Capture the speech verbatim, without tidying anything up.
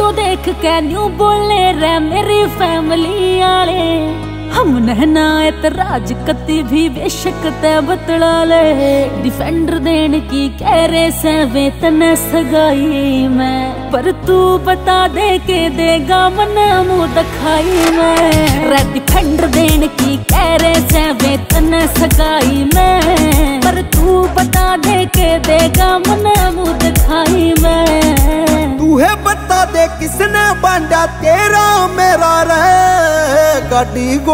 तू देख के न्यू बोले रे मेरी फैमिली आले, हम नहना एतराज कति भी बेशक ते बतला ले। डिफेंडर देन की कह रहे से वेतन सगाई में, पर तू बता दे के देगा मन मुँह दिखाई में। रे डिफेंडर देन की कह रहे से वेतन सगाई में, पर तू बता दे के देगा मन मुँह दिखाई में। तू है बता दे किसने बांधा तेरा मेरा रे गाड़ी।